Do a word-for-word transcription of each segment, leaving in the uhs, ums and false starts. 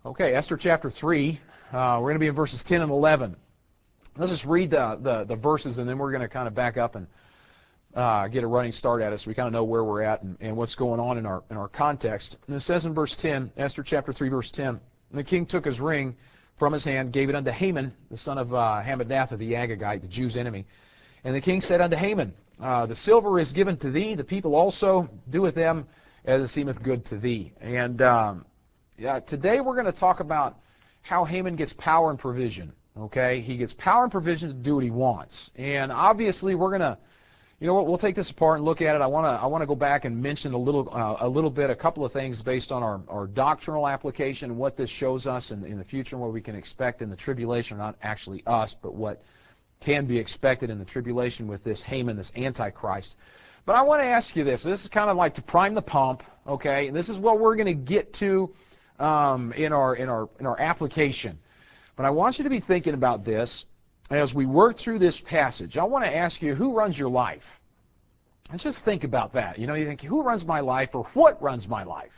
Okay, Esther chapter three. Uh, we're going to be in verses ten and eleven. Let's just read the, the, the verses, and then we're going to kind of back up and uh, get a running start at it so we kind of know where we're at and, and what's going on in our, in our context. And it says in verse ten, Esther chapter three, verse ten, "And the king took his ring from his hand, gave it unto Haman, the son of uh, Hammedatha the Agagite, the Jews' enemy. And the king said unto Haman, uh, The silver is given to thee, the people also, do with them as it seemeth good to thee." And um, yeah, today we're going to talk about how Haman gets power and provision. Okay, he gets power and provision to do what he wants. And obviously we're going to, you know what, we'll take this apart and look at it. I want to I want to go back and mention a little uh, a little bit, a couple of things based on our, our doctrinal application and what this shows us in, in the future and what we can expect in the tribulation, not actually us, but what can be expected in the tribulation with this Haman, this Antichrist. But I want to ask you this. This is kind of like to prime the pump, okay? And this is what we're going to get to um, in our in our in our application. But I want you to be thinking about this as we work through this passage. I want to ask you, who runs your life? And just think about that. You know, you think, who runs my life, or what runs my life?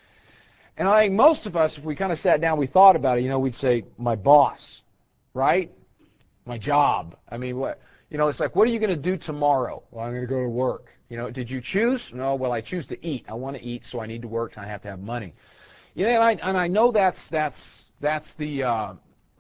And I think most of us, if we kind of sat down, we thought about it, you know, we'd say, my boss, right? My job. I mean, what? You know, it's like, what are you going to do tomorrow? Well, I'm going to go to work. You know, did you choose? No, well, I choose to eat. I want to eat, so I need to work, and I have to have money. You know, and I, and I know that's, that's, that's the... Uh,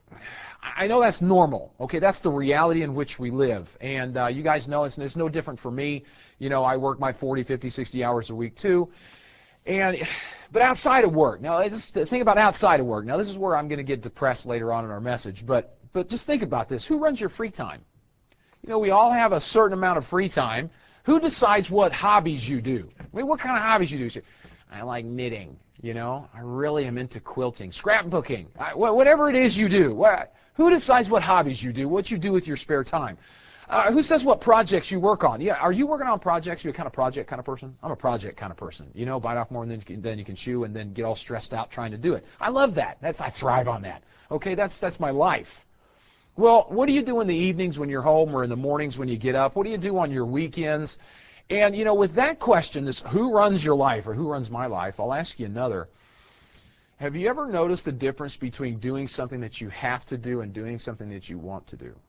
I know that's normal, okay? That's the reality in which we live. And uh, you guys know it's, it's no different for me. You know, I work my forty, fifty, sixty hours a week too. And, but outside of work, now just think about outside of work. Now this is where I'm going to get depressed later on in our message, but, but just think about this. Who runs your free time? You know, we all have a certain amount of free time. Who decides what hobbies you do? I mean, what kind of hobbies you do? I like knitting. You know, I really am into quilting, scrapbooking, I, whatever it is you do. What, who decides what hobbies you do, what you do with your spare time? Uh, who says what projects you work on? Yeah, are you working on projects? Are you a kind of project kind of person? I'm a project kind of person. You know, bite off more than you can, than you can chew, and then get all stressed out trying to do it. I love that. That's I thrive on that. Okay, that's that's my life. Well, what do you do in the evenings when you're home, or in the mornings when you get up? What do you do on your weekends? And, you know, with that question, this who runs your life, or who runs my life, I'll ask you another. Have you ever noticed the difference between doing something that you have to do and doing something that you want to do?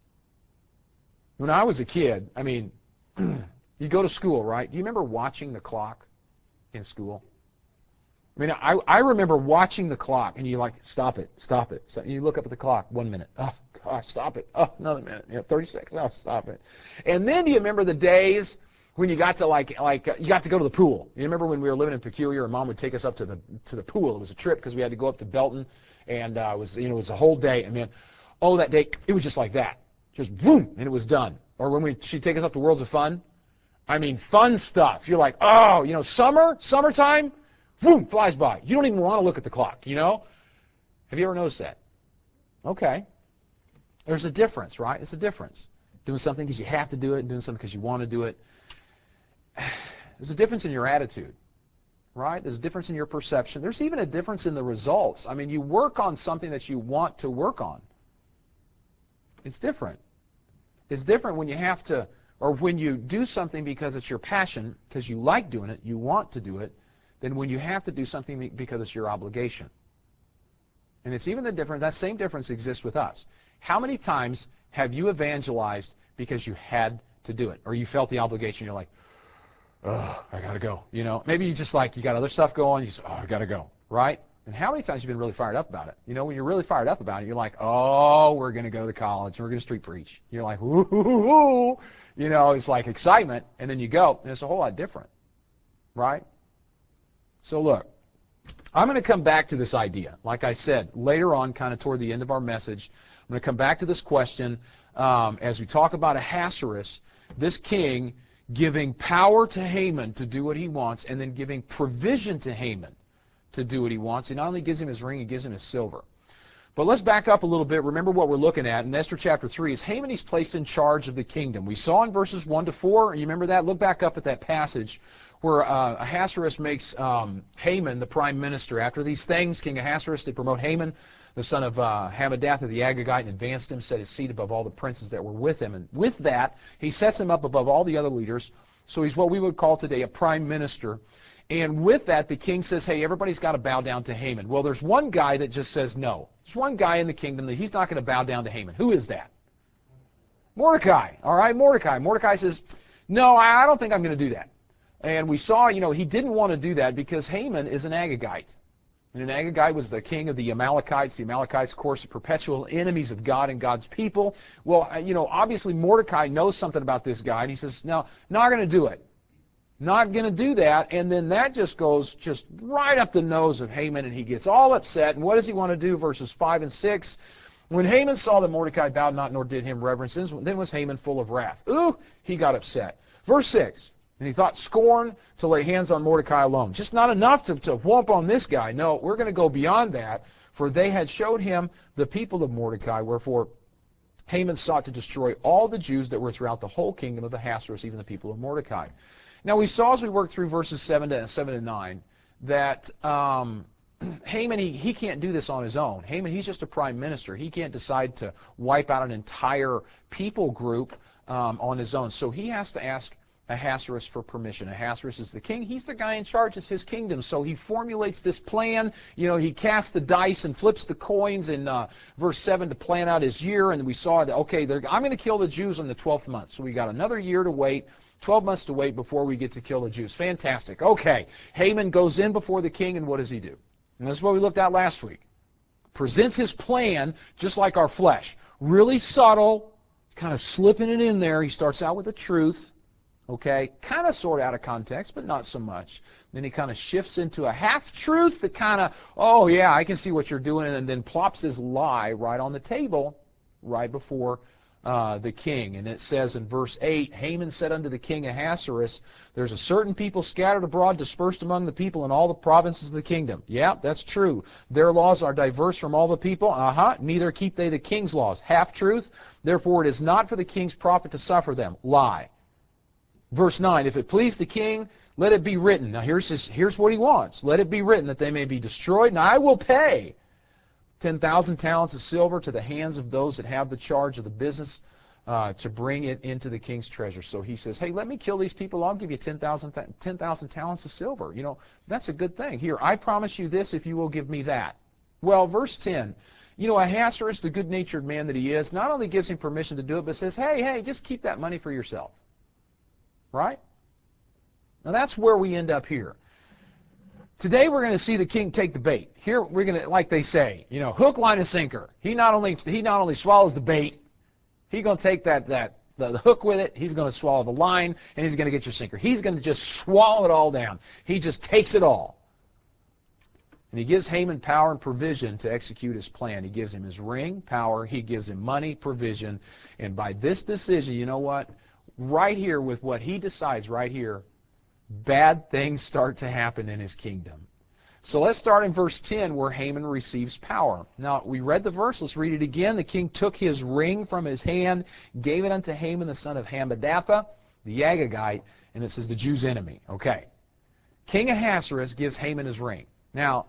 When I was a kid, I mean, you go to school, right? Do you remember watching the clock in school? I mean, I, I remember watching the clock, and you like, stop it, stop it. So you look up at the clock, one minute. Oh, gosh, stop it. Oh, another minute. You know, thirty seconds. Oh, stop it. And then do you remember the days when you got to like like uh, you got to go to the pool? You remember when we were living in Peculiar, and Mom would take us up to the to the pool. It was a trip because we had to go up to Belton, and uh, it was you know it was a whole day. And man, oh that day it was just like that, just boom, and it was done. Or when we she'd take us up to Worlds of Fun, I mean fun stuff. You're like, oh, you know, summer, summertime, boom, flies by. You don't even want to look at the clock. You know? Have you ever noticed that? Okay, there's a difference, right? It's a difference. Doing something because you have to do it, and doing something because you want to do it. There's a difference in your attitude, right? There's a difference in your perception. There's even a difference in the results. I mean, you work on something that you want to work on. It's different. It's different when you have to, or when you do something because it's your passion, because you like doing it, you want to do it, than when you have to do something because it's your obligation. And it's even the difference, that same difference exists with us. How many times have you evangelized because you had to do it, or you felt the obligation, you're like, oh, I got to go, you know. Maybe you just like, you got other stuff going, you say, oh, I got to go, right? And how many times have you been really fired up about it? You know, when you're really fired up about it, you're like, oh, we're going to go to college, we're going to street preach. You're like, woo, hoo, hoo, hoo. You know, it's like excitement, and then you go, and it's a whole lot different, right? So look, I'm going to come back to this idea. Like I said, later on, kind of toward the end of our message, I'm going to come back to this question um, as we talk about Ahasuerus, this king giving power to Haman to do what he wants, and then giving provision to Haman to do what he wants. He not only gives him his ring, he gives him his silver. But let's back up a little bit. Remember what we're looking at in Esther chapter three is Haman, he's placed in charge of the kingdom. We saw in verses one to four, you remember that? Look back up at that passage where uh, Ahasuerus makes um, Haman the prime minister. After these things, King Ahasuerus, they promote Haman, the son of uh, Hammedatha the Agagite, and advanced him, set his seat above all the princes that were with him. And with that, he sets him up above all the other leaders. So he's what we would call today a prime minister. And with that, the king says, hey, everybody's got to bow down to Haman. Well, there's one guy that just says no. There's one guy in the kingdom that he's not going to bow down to Haman. Who is that? Mordecai. All right, Mordecai. Mordecai says, no, I don't think I'm going to do that. And we saw, you know, he didn't want to do that because Haman is an Agagite. And an Agagite was the king of the Amalekites. The Amalekites, of course, are perpetual enemies of God and God's people. Well, you know, obviously Mordecai knows something about this guy, and he says, no, not going to do it. Not going to do that. And then that just goes just right up the nose of Haman, and he gets all upset. And what does he want to do? Verses five and six. When Haman saw that Mordecai bowed not nor did him reverence, then was Haman full of wrath. Ooh, he got upset. Verse six. And he thought scorn to lay hands on Mordecai alone. Just not enough to, to whomp on this guy. No, we're going to go beyond that. For they had showed him the people of Mordecai, wherefore Haman sought to destroy all the Jews that were throughout the whole kingdom of Ahasuerus, even the people of Mordecai. Now we saw as we worked through verses seven to seven and nine that um, Haman, he, he can't do this on his own. Haman, he's just a prime minister. He can't decide to wipe out an entire people group um, on his own. So he has to ask Ahasuerus for permission. Ahasuerus is the king. He's the guy in charge of his kingdom. So he formulates this plan. You know, he casts the dice and flips the coins in uh, verse seven to plan out his year. And we saw that, okay, I'm going to kill the Jews on the twelfth month. So we got another year to wait, twelve months to wait before we get to kill the Jews. Fantastic. Okay, Haman goes in before the king, and what does he do? And this is what we looked at last week. Presents his plan just like our flesh. Really subtle, kind of slipping it in there. He starts out with the truth. Okay, kind of sort of out of context, but not so much. Then he kind of shifts into a half-truth that kind of, oh yeah, I can see what you're doing, and then plops his lie right on the table right before uh, the king. And it says in verse eight, Haman said unto the king Ahasuerus, there's a certain people scattered abroad, dispersed among the people in all the provinces of the kingdom. Yeah, that's true. Their laws are diverse from all the people. Uh-huh. Neither keep they the king's laws. Half-truth. Therefore it is not for the king's profit to suffer them. Lie. Verse nine, if it please the king, let it be written. Now here's, his, here's what he wants. Let it be written that they may be destroyed, and I will pay ten thousand talents of silver to the hands of those that have the charge of the business uh, to bring it into the king's treasure. So he says, hey, let me kill these people. I'll give you ten thousand talents of silver. You know, that's a good thing. Here, I promise you this if you will give me that. Well, verse ten, you know, Ahasuerus, the good-natured man that he is, not only gives him permission to do it, but says, hey, hey, just keep that money for yourself. Right? Now that's where we end up here. Today we're going to see the king take the bait. Here we're going to, like they say, you know, hook, line, and sinker. He not only he not only swallows the bait, he's going to take that that the, the hook with it. He's going to swallow the line, and he's going to get your sinker. He's going to just swallow it all down. He just takes it all. And he gives Haman power and provision to execute his plan. He gives him his ring, power. He gives him money, provision. And by this decision, you know what? Right here with what he decides right here, bad things start to happen in his kingdom. So let's start in verse ten where Haman receives power. Now, we read the verse. Let's read it again. The king took his ring from his hand, gave it unto Haman the son of Hammedatha, the Agagite, and it says the Jew's enemy. Okay. King Ahasuerus gives Haman his ring. Now,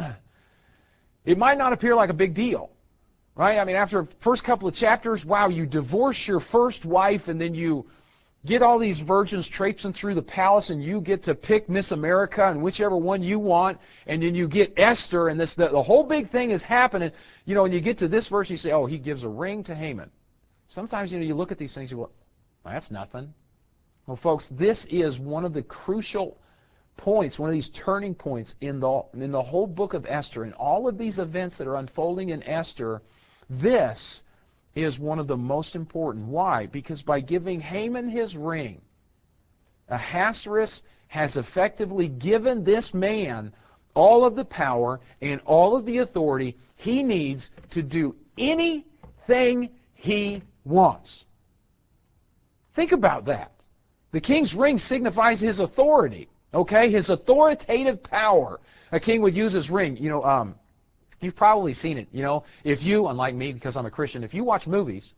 it might not appear like a big deal. Right? I mean, after the first couple of chapters, wow, you divorce your first wife and then you get all these virgins traipsing through the palace and you get to pick Miss America and whichever one you want, and then you get Esther, and this the, the whole big thing is happening. You know, and you get to this verse, you say, oh, he gives a ring to Haman. Sometimes, you know, you look at these things, you go, well, that's nothing. Well, folks, this is one of the crucial points, one of these turning points in the, in the whole book of Esther, and all of these events that are unfolding in Esther. This is one of the most important. Why? Because by giving Haman his ring, Ahasuerus has effectively given this man all of the power and all of the authority he needs to do anything he wants. Think about that. The king's ring signifies his authority, okay? His authoritative power. A king would use his ring. You know, um, you've probably seen it, you know. If you, unlike me, because I'm a Christian, if you watch movies,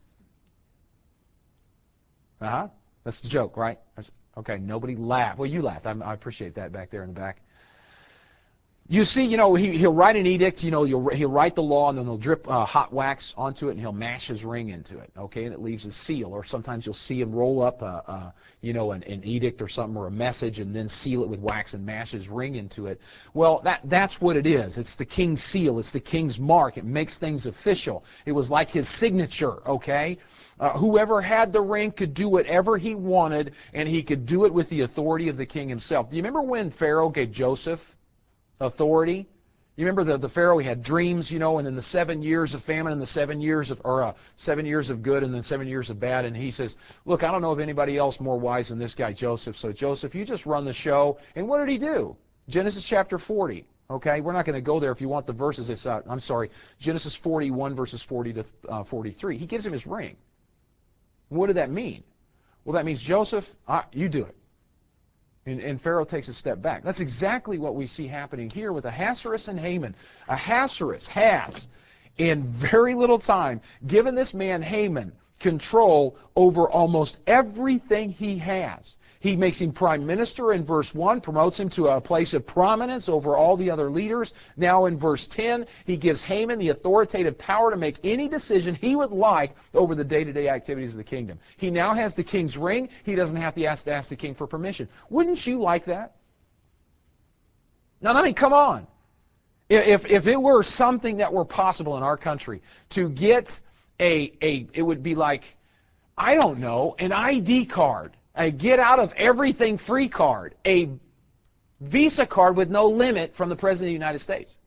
uh-huh, that's the joke, right? That's, okay, nobody laughed. Well, you laughed. I, I appreciate that back there in the back. You see, you know, he, he'll write an edict, you know, he'll, he'll write the law, and then he'll drip uh, hot wax onto it, and he'll mash his ring into it, okay, and it leaves a seal. Or sometimes you'll see him roll up, a, a, you know, an, an edict or something, or a message, and then seal it with wax and mash his ring into it. Well, that, that's what it is. It's the king's seal. It's the king's mark. It makes things official. It was like his signature, okay? Uh, whoever had the ring could do whatever he wanted, and he could do it with the authority of the king himself. Do you remember when Pharaoh gave Joseph authority? You remember the, the Pharaoh, he had dreams, you know, and then the seven years of famine and the seven years of, or uh, seven years of good and then seven years of bad, and he says, look, I don't know of anybody else more wise than this guy Joseph, so Joseph, you just run the show. And what did he do? Genesis chapter forty, okay? We're not going to go there. If you want the verses, it's, uh, I'm sorry, Genesis forty-one, verses forty to uh, forty-three. He gives him his ring. What did that mean? Well, that means, Joseph, uh, you do it. And, and Pharaoh takes a step back. That's exactly what we see happening here with Ahasuerus and Haman. Ahasuerus has, in very little time, given this man Haman control over almost everything he has. He makes him prime minister in verse one, promotes him to a place of prominence over all the other leaders. Now in verse ten, he gives Haman the authoritative power to make any decision he would like over the day-to-day activities of the kingdom. He now has the king's ring. He doesn't have to ask, to ask the king for permission. Wouldn't you like that? Now, I mean, come on. If, if it were something that were possible in our country to get a, a, it would be like, I don't know, an I D card. A get out of everything free card, a Visa card with no limit from the President of the United States.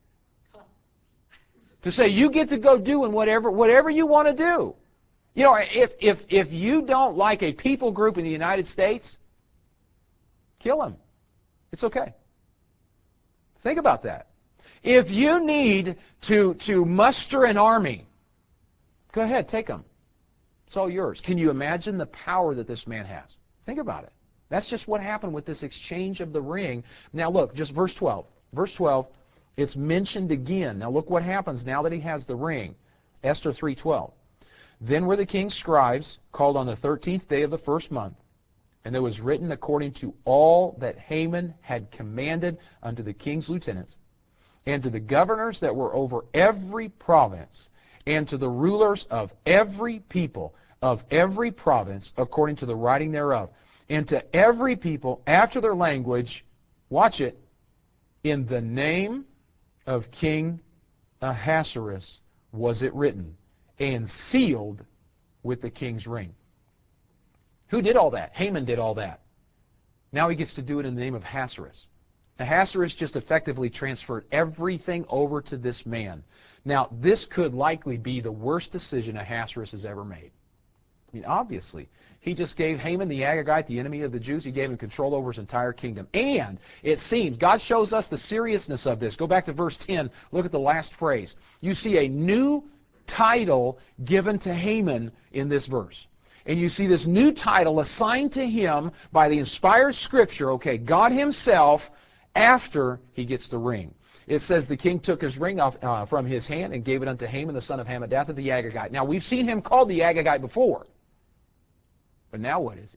To say you get to go doing whatever whatever you want to do. You know, if if if you don't like a people group in the United States, kill them. It's okay. Think about that. If you need to to muster an army, go ahead, take them. It's all yours. Can you imagine the power that this man has? Think about it. That's just what happened with this exchange of the ring. Now look, just verse twelve. Verse twelve, it's mentioned again. Now look what happens now that he has the ring. Esther three twelve. Then were the king's scribes called on the thirteenth day of the first month, and there was written according to all that Haman had commanded unto the king's lieutenants, and to the governors that were over every province, and to the rulers of every people, of every province, according to the writing thereof, and to every people after their language, watch it, in the name of King Ahasuerus was it written, and sealed with the king's ring. Who did all that? Haman did all that. Now he gets to do it in the name of Ahasuerus. Ahasuerus just effectively transferred everything over to this man. Now, this could likely be the worst decision Ahasuerus has ever made. I mean, obviously, he just gave Haman the Agagite, the enemy of the Jews, he gave him control over his entire kingdom. And it seems, God shows us the seriousness of this. Go back to verse ten, look at the last phrase. You see a new title given to Haman in this verse. And you see this new title assigned to him by the inspired Scripture, okay, God himself, after he gets the ring. It says the king took his ring off uh, from his hand and gave it unto Haman, the son of Hammedatha, the Agagite. Now, we've seen him called the Agagite before. But now what is he?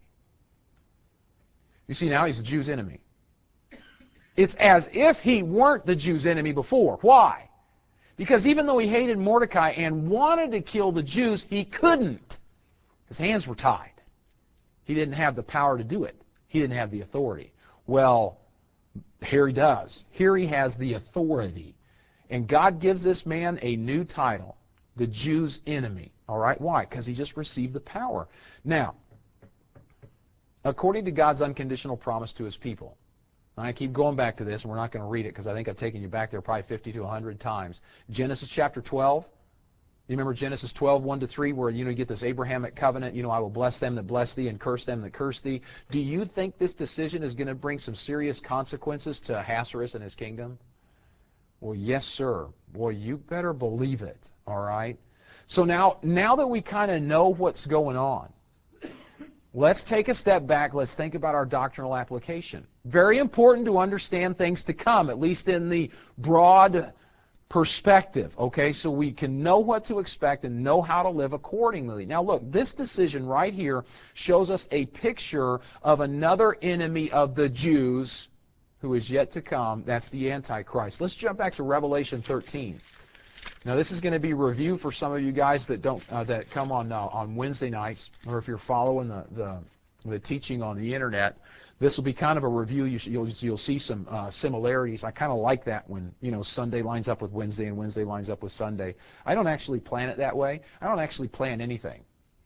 You see, now he's the Jews' enemy. It's as if he weren't the Jews' enemy before. Why? Because even though he hated Mordecai and wanted to kill the Jews, he couldn't. His hands were tied. He didn't have the power to do it. He didn't have the authority. Well, here he does. Here he has the authority. And God gives this man a new title, the Jews' enemy. All right? Why? Because he just received the power. Now, according to God's unconditional promise to his people, and I keep going back to this, and we're not going to read it because I think I've taken you back there probably fifty to a hundred times. Genesis chapter twelve. You remember Genesis twelve, one to three, where you know you get this Abrahamic covenant, you know, I will bless them that bless thee and curse them that curse thee. Do you think this decision is going to bring some serious consequences to Ahasuerus and his kingdom? Well, yes, sir. Boy, you better believe it, all right? So now, now that we kind of know what's going on, let's take a step back. Let's think about our doctrinal application. Very important to understand things to come, at least in the broad perspective, okay, so we can know what to expect and know how to live accordingly. Now look, this decision right here shows us a picture of another enemy of the Jews, who is yet to come. That's the Antichrist. Let's jump back to Revelation thirteen. Now, this is going to be review for some of you guys that don't uh, that come on uh, on Wednesday nights, or if you're following the, the the teaching on the internet. This will be kind of a review. You should, you'll you'll see some uh, similarities. I kind of like that when you know Sunday lines up with Wednesday and Wednesday lines up with Sunday. I don't actually plan it that way. I don't actually plan anything.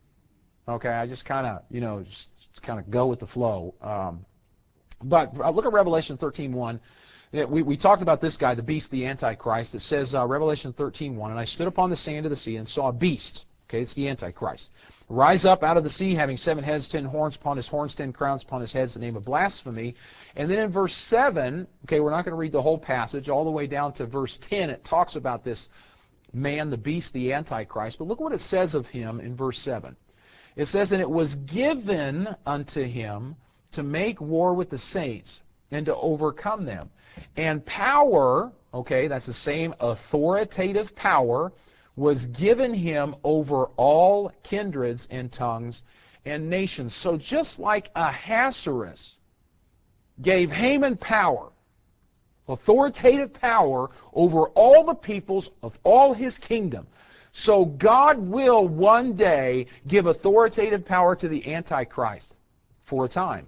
Okay, I just kind of you know just kind of go with the flow. Um, but uh, look at Revelation thirteen one. We, we talked about this guy, the beast, the Antichrist. It says, uh, Revelation thirteen one, and I stood upon the sand of the sea and saw a beast. Okay, it's the Antichrist. Rise up out of the sea, having seven heads, ten horns, upon his horns, ten crowns, upon his heads, the name of blasphemy. And then in verse seven, okay, we're not going to read the whole passage, all the way down to verse ten, it talks about this man, the beast, the Antichrist. But look what it says of him in verse seven. It says, and it was given unto him to make war with the saints and to overcome them. And power, okay, that's the same authoritative power, was given him over all kindreds and tongues and nations. So just like Ahasuerus gave Haman power, authoritative power over all the peoples of all his kingdom, so God will one day give authoritative power to the Antichrist for a time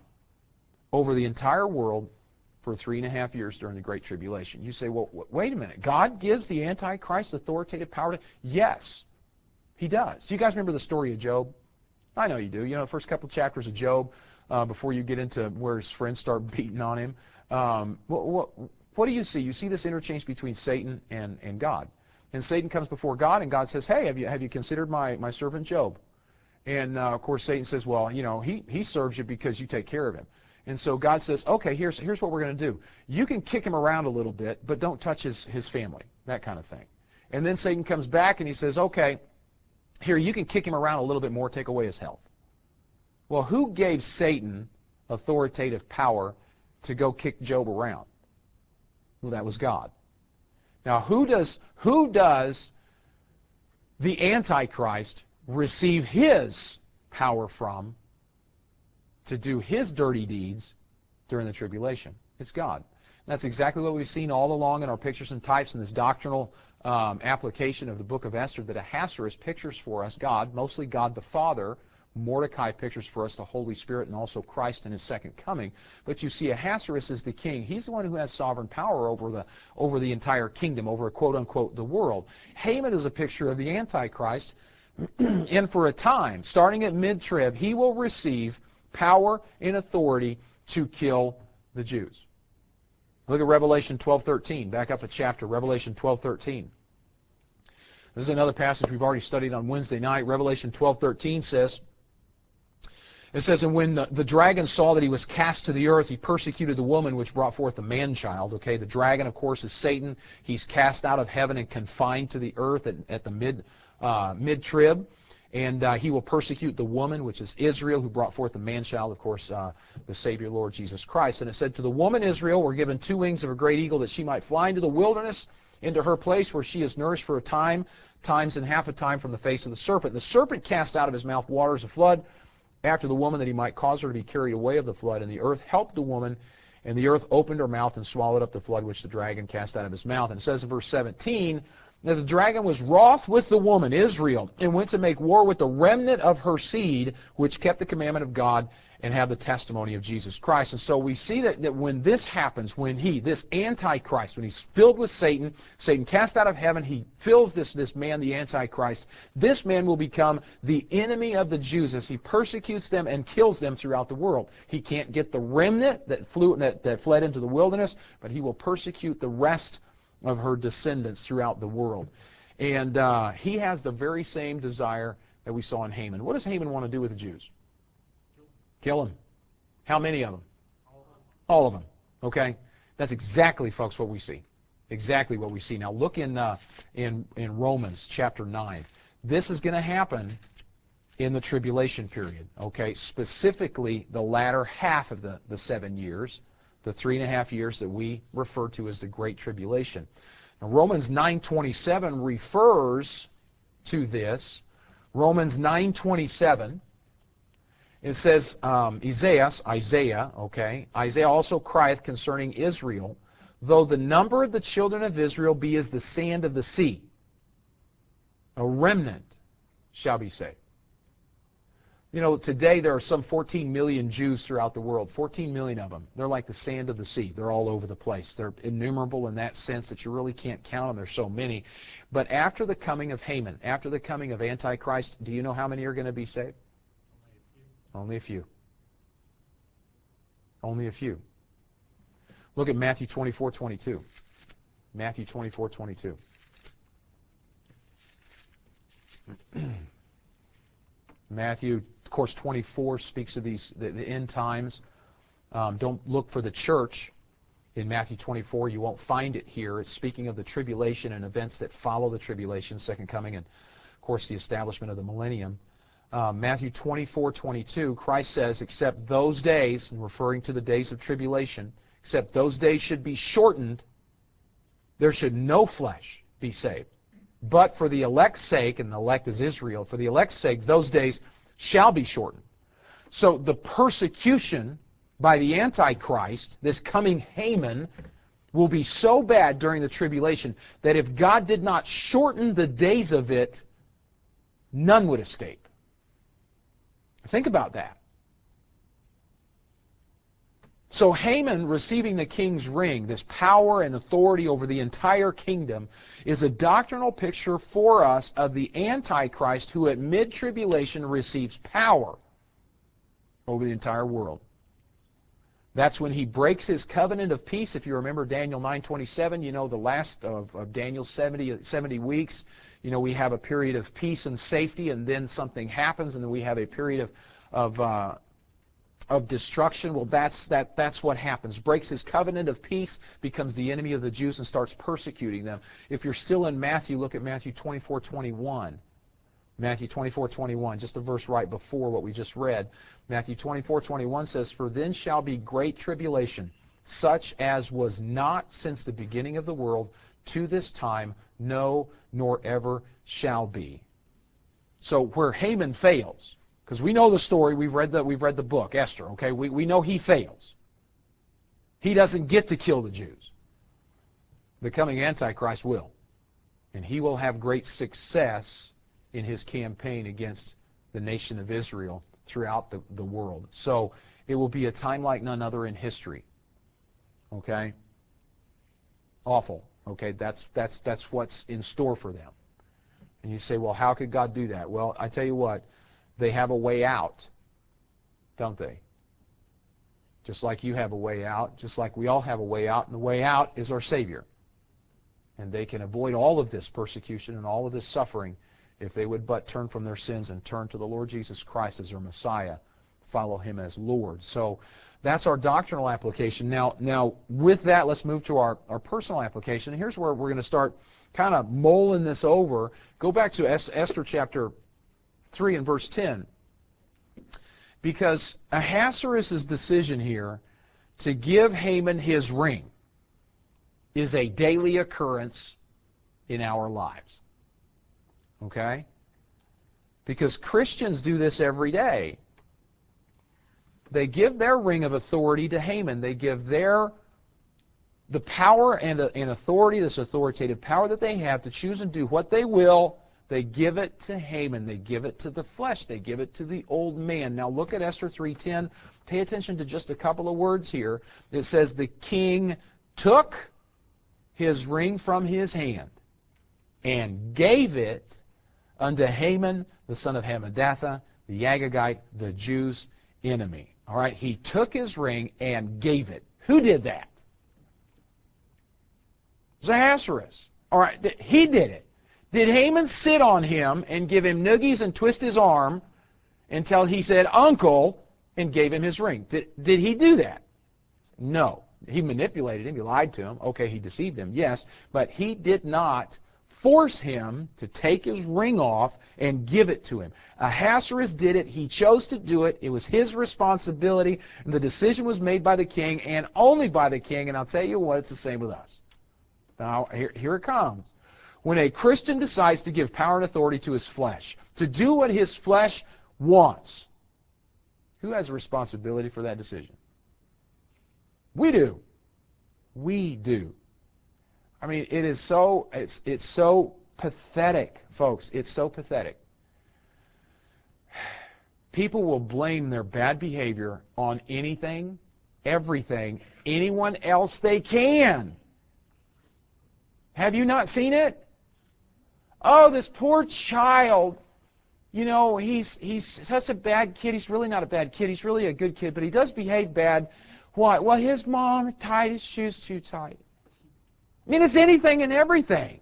over the entire world for three and a half years during the Great Tribulation. You say, well, wait a minute. God gives the Antichrist authoritative power to... Yes, he does. Do you guys remember the story of Job? I know you do. You know, the first couple chapters of Job, uh, before you get into where his friends start beating on him. Um, what, what, what do you see? You see this interchange between Satan and, and God. And Satan comes before God, and God says, hey, have you, have you considered my, my servant Job? And, uh, of course, Satan says, well, you know, he, he serves you because you take care of him. And so God says, okay, here's, here's what we're going to do. You can kick him around a little bit, but don't touch his, his family, that kind of thing. And then Satan comes back and he says, okay, here, you can kick him around a little bit more, take away his health. Well, who gave Satan authoritative power to go kick Job around? Well, that was God. Now, who does, who does the Antichrist receive his power from to do his dirty deeds during the tribulation? It's God. And that's exactly what we've seen all along in our pictures and types in this doctrinal um, application of the book of Esther, that Ahasuerus pictures for us God, mostly God the Father. Mordecai pictures for us the Holy Spirit and also Christ in his second coming. But you see, Ahasuerus is the king. He's the one who has sovereign power over the, over the entire kingdom, over, quote-unquote, the world. Haman is a picture of the Antichrist. And for a time, starting at mid-trib, he will receive power and authority to kill the Jews. Look at Revelation twelve thirteen. Back up a chapter, Revelation twelve thirteen. This is another passage we've already studied on Wednesday night. Revelation twelve thirteen says, it says, and when the, the dragon saw that he was cast to the earth, he persecuted the woman which brought forth the man-child. Okay, the dragon, of course, is Satan. He's cast out of heaven and confined to the earth at, at the mid, uh, mid-trib. And uh, he will persecute the woman, which is Israel, who brought forth the man-child, of course, uh, the Savior, Lord Jesus Christ. And it said, to the woman Israel were given two wings of a great eagle, that she might fly into the wilderness, into her place where she is nourished for a time, times and half a time from the face of the serpent. The serpent cast out of his mouth waters of flood after the woman, that he might cause her to be carried away of the flood. And the earth helped the woman, and the earth opened her mouth and swallowed up the flood which the dragon cast out of his mouth. And it says in verse seventeen, that the dragon was wroth with the woman, Israel, and went to make war with the remnant of her seed, which kept the commandment of God and have the testimony of Jesus Christ. And so we see that, that when this happens, when he, this Antichrist, when he's filled with Satan, Satan cast out of heaven, he fills this, this man, the Antichrist, this man will become the enemy of the Jews as he persecutes them and kills them throughout the world. He can't get the remnant that, flew, that, that fled into the wilderness, but he will persecute the rest of her descendants throughout the world. And uh, he has the very same desire that we saw in Haman. What does Haman want to do with the Jews? Kill them. How many of them? All of them. Okay? That's exactly, folks, what we see. Exactly what we see. Now look in, uh, in, in Romans chapter nine. This is going to happen in the tribulation period. Okay? Specifically, the latter half of the, the seven years. The three and a half years that we refer to as the Great Tribulation. Now, Romans nine twenty-seven refers to this. Romans nine twenty-seven. It says, um, Isaiah, Isaiah, okay, Isaiah also crieth concerning Israel, though the number of the children of Israel be as the sand of the sea, a remnant shall be saved. You know, today there are some fourteen million Jews throughout the world, fourteen million of them. They're like the sand of the sea. They're all over the place. They're innumerable in that sense that you really can't count them. There's so many. But after the coming of Haman, after the coming of Antichrist, do you know how many are going to be saved? Only a few. Only a few. Look at Matthew twenty-four twenty-two. Matthew twenty-four twenty-two. Matthew, of course, twenty-four speaks of these the, the end times. Um, don't look for the church in Matthew twenty-four. You won't find it here. It's speaking of the tribulation and events that follow the tribulation, second coming, and, of course, the establishment of the millennium. Uh, Matthew twenty-four twenty-two, Christ says, except those days, and referring to the days of tribulation, except those days should be shortened, there should no flesh be saved. But for the elect's sake, and the elect is Israel, for the elect's sake, those days shall be shortened. So the persecution by the Antichrist, this coming Haman, will be so bad during the tribulation that if God did not shorten the days of it, none would escape. Think about that. So Haman receiving the king's ring, this power and authority over the entire kingdom, is a doctrinal picture for us of the Antichrist who at mid-tribulation receives power over the entire world. That's when he breaks his covenant of peace. If you remember Daniel nine twenty-seven, you know, the last of, of Daniel's seventy, seventy weeks, you know, we have a period of peace and safety, and then something happens, and then we have a period of of uh, of destruction. Well, that's that that's what happens. Breaks his covenant of peace, becomes the enemy of the Jews, and starts persecuting them. If you're still in Matthew, look at Matthew twenty-four twenty-one. Matthew twenty-four twenty-one, just a verse right before what we just read. Matthew twenty-four twenty-one says, "For then shall be great tribulation, such as was not since the beginning of the world to this time, no, nor ever shall be." So where Haman fails, because we know the story, we've read the, we've read the book, Esther, okay? We, we know he fails. He doesn't get to kill the Jews. The coming Antichrist will. And he will have great success in his campaign against the nation of Israel throughout the, the world. So it will be a time like none other in history. Okay? Awful. Okay? That's, that's, that's what's in store for them. And you say, well, how could God do that? Well, I tell you what, they have a way out, don't they? Just like you have a way out, just like we all have a way out, and the way out is our Savior. And they can avoid all of this persecution and all of this suffering if they would but turn from their sins and turn to the Lord Jesus Christ as their Messiah, follow Him as Lord. So that's our doctrinal application. Now, now with that, let's move to our, our personal application. Here's where we're going to start kind of mulling this over. Go back to Esther chapter three and verse ten. Because Ahasuerus' decision here to give Haman his ring is a daily occurrence in our lives. Okay? Because Christians do this every day. They give their ring of authority to Haman. They give their the power and, uh, and authority, this authoritative power that they have to choose and do what they will. They give it to Haman. They give it to the flesh. They give it to the old man. Now look at Esther three ten. Pay attention to just a couple of words here. It says, the king took his ring from his hand and gave it unto Haman, the son of Hammedatha, the Agagite, the Jews' enemy. All right, he took his ring and gave it. Who did that? Ahasuerus. All right, he did it. Did Haman sit on him and give him noogies and twist his arm until he said, "Uncle," and gave him his ring? Did, did he do that? No. He manipulated him. He lied to him. Okay, he deceived him, yes, but he did not force him to take his ring off and give it to him. Ahasuerus did it. He chose to do it. It was his responsibility, and the decision was made by the king and only by the king, and I'll tell you what, it's the same with us. Now, here, here it comes. When a Christian decides to give power and authority to his flesh, to do what his flesh wants, Who has a responsibility for that decision? We do. We do. I mean, it is so, it's, it's so pathetic, folks. It's so pathetic. People will blame their bad behavior on anything, everything, anyone else they can. Have you not seen it? Oh, this poor child, you know, he's, he's such a bad kid. He's really not a bad kid. He's really a good kid, but he does behave bad. Why? Well, his mom tied his shoes too tight. I mean, it's anything and everything.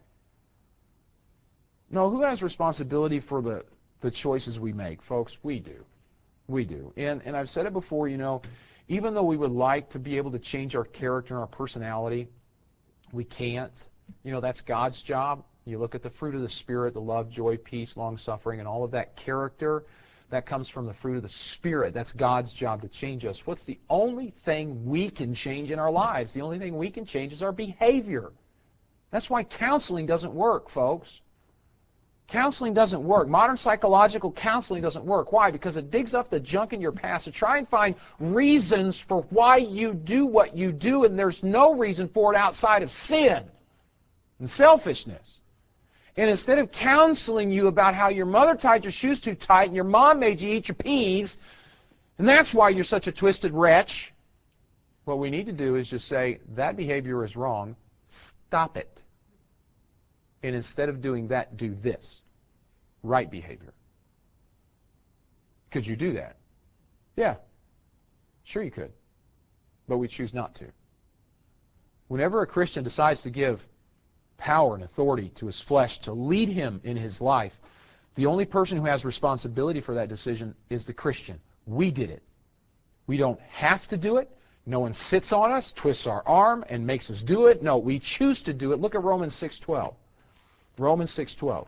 No, who has responsibility for the, the choices we make? Folks, we do. We do. And, and I've said it before, you know, even though we would like to be able to change our character and our personality, we can't. You know, that's God's job. You look at the fruit of the Spirit, the love, joy, peace, long-suffering, and all of that character, that comes from the fruit of the Spirit. That's God's job to change us. What's the only thing we can change in our lives? The only thing we can change is our behavior. That's why counseling doesn't work, folks. Counseling doesn't work. Modern psychological counseling doesn't work. Why? Because it digs up the junk in your past to try and find reasons for why you do what you do, and there's no reason for it outside of sin and selfishness. And instead of counseling you about how your mother tied your shoes too tight and your mom made you eat your peas, and that's why you're such a twisted wretch, what we need to do is just say, that behavior is wrong, stop it. And instead of doing that, do this. Right behavior. Could you do that? Yeah. Sure you could. But we choose not to. Whenever a Christian decides to give power and authority to his flesh to lead him in his life, the only person who has responsibility for that decision is the Christian. We did it. We don't have to do it. No one sits on us, twists our arm, and makes us do it. No, we choose to do it. Look at Romans six twelve. Romans six twelve.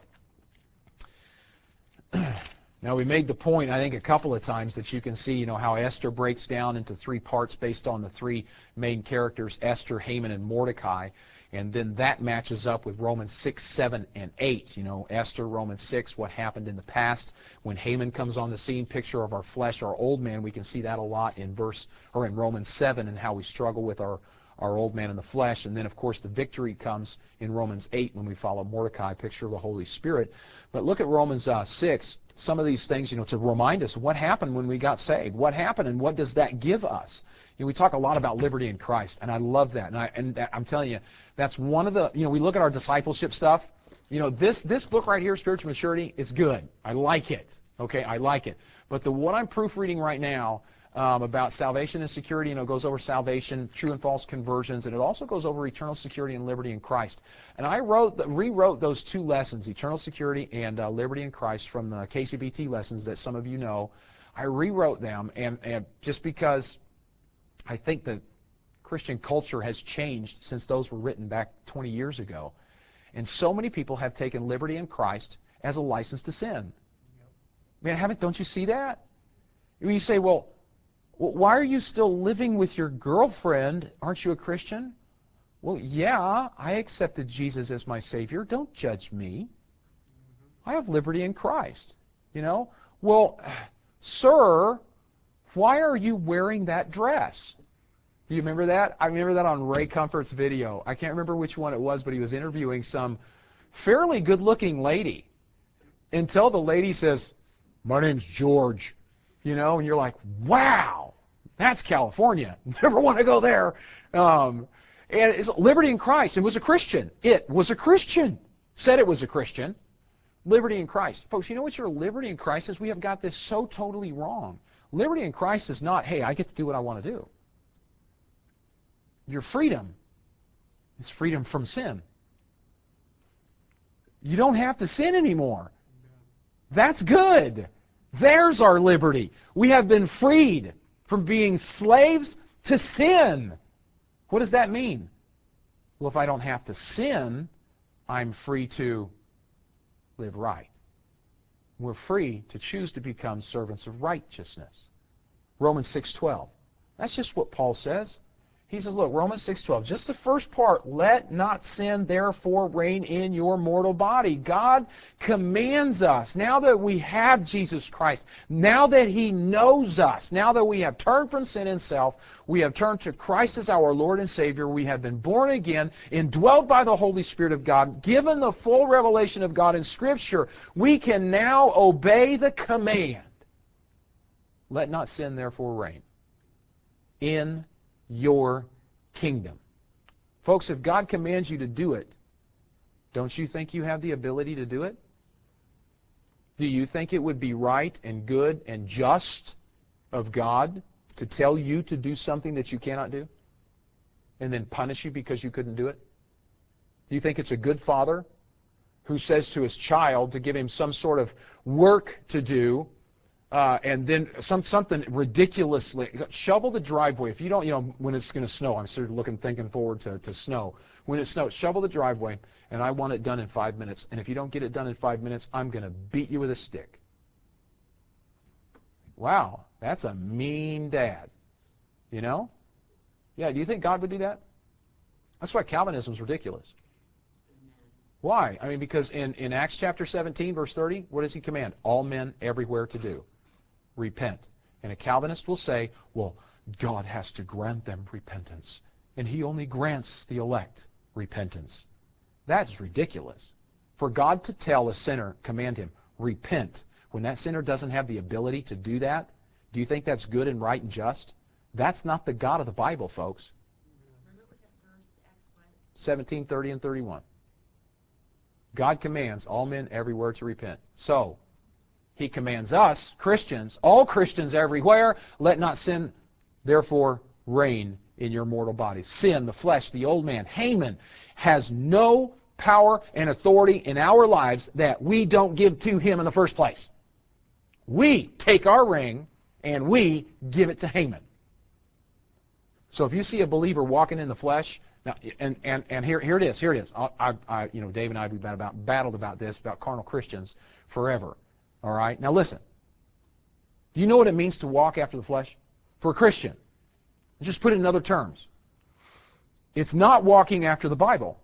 Now, we made the point, I think, a couple of times that you can see, you know, how Esther breaks down into three parts based on the three main characters, Esther, Haman, and Mordecai. And then that matches up with Romans six, seven, and eight. You know, Esther, Romans six, what happened in the past. When Haman comes on the scene, picture of our flesh, our old man, we can see that a lot in verse or in Romans seven and how we struggle with our, our old man in the flesh. And then, of course, the victory comes in Romans eight when we follow Mordecai, picture of the Holy Spirit. But look at Romans uh, six, some of these things, you know, to remind us what happened when we got saved. What happened and what does that give us? You know, we talk a lot about liberty in Christ, and I love that. And, I, and I'm telling you, that's one of the, you know, we look at our discipleship stuff. You know, this, this book right here, Spiritual Maturity, is good. I like it. Okay, I like it. But the one I'm proofreading right now um, about salvation and security, you know, goes over salvation, true and false conversions, and it also goes over eternal security and liberty in Christ. And I wrote, rewrote those two lessons, eternal security and uh, liberty in Christ, from the K C B T lessons that some of you know. I rewrote them, and, and just because I think the Christian culture has changed since those were written back twenty years ago. And so many people have taken liberty in Christ as a license to sin. I mean, haven't, don't you see that? You say, well, why are you still living with your girlfriend? Aren't you a Christian? Well, yeah, I accepted Jesus as my Savior. Don't judge me. I have liberty in Christ. You know? Well, sir, why are you wearing that dress? Do you remember that? I remember that on Ray Comfort's video. I can't remember which one it was, but he was interviewing some fairly good-looking lady. Until the lady says, my name's George. You know, and you're like, wow, that's California. Never want to go there. Um, and it's liberty in Christ. It was a Christian. It was a Christian. Said it was a Christian. Liberty in Christ. Folks, you know what your liberty in Christ is? We have got this so totally wrong. Liberty in Christ is not, hey, I get to do what I want to do. Your freedom is freedom from sin. You don't have to sin anymore. That's good. There's our liberty. We have been freed from being slaves to sin. What does that mean? Well, if I don't have to sin, I'm free to live right. We're free to choose to become servants of righteousness. Romans six twelve. That's just what Paul says. He says, look, Romans six twelve, just the first part, let not sin therefore reign in your mortal body. God commands us, now that we have Jesus Christ, now that He knows us, now that we have turned from sin and self, we have turned to Christ as our Lord and Savior, we have been born again, indwelt by the Holy Spirit of God, given the full revelation of God in Scripture, we can now obey the command. Let not sin therefore reign in your kingdom. Folks, if God commands you to do it, don't you think you have the ability to do it? Do you think it would be right and good and just of God to tell you to do something that you cannot do and then punish you because you couldn't do it? Do you think it's a good father who says to his child to give him some sort of work to do, Uh, and then some something ridiculously, shovel the driveway. If you don't, you know, when it's going to snow, I'm sort of looking, thinking forward to, to snow. When it snows, shovel the driveway, and I want it done in five minutes. And if you don't get it done in five minutes, I'm going to beat you with a stick. Wow, that's a mean dad. You know? Yeah, do you think God would do that? That's why Calvinism is ridiculous. Why? I mean, because in, in Acts chapter seventeen, verse thirty, what does He command? All men everywhere to do. Repent. And a Calvinist will say, well, God has to grant them repentance. And He only grants the elect repentance. That's ridiculous. For God to tell a sinner, command him, repent, when that sinner doesn't have the ability to do that, do you think that's good and right and just? That's not the God of the Bible, folks. seventeen, thirty, and thirty-one. God commands all men everywhere to repent. So, He commands us, Christians, all Christians everywhere, let not sin therefore reign in your mortal bodies. Sin, the flesh, the old man, Haman, has no power and authority in our lives that we don't give to him in the first place. We take our ring and we give it to Haman. So if you see a believer walking in the flesh, now, and, and, and here, here it is, here it is. I, I, I, you know, Dave and I, we've been about, battled about this, about carnal Christians forever. All right? Now listen. Do you know what it means to walk after the flesh? For a Christian. Just put it in other terms. It's not walking after the Bible.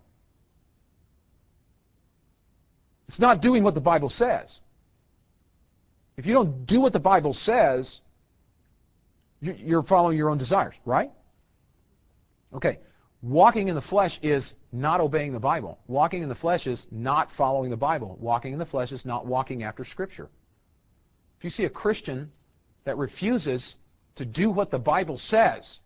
It's not doing what the Bible says. If you don't do what the Bible says, you're following your own desires, right? Okay. Walking in the flesh is not obeying the Bible. Walking in the flesh is not following the Bible. Walking in the flesh is not walking after Scripture. If you see a Christian that refuses to do what the Bible says,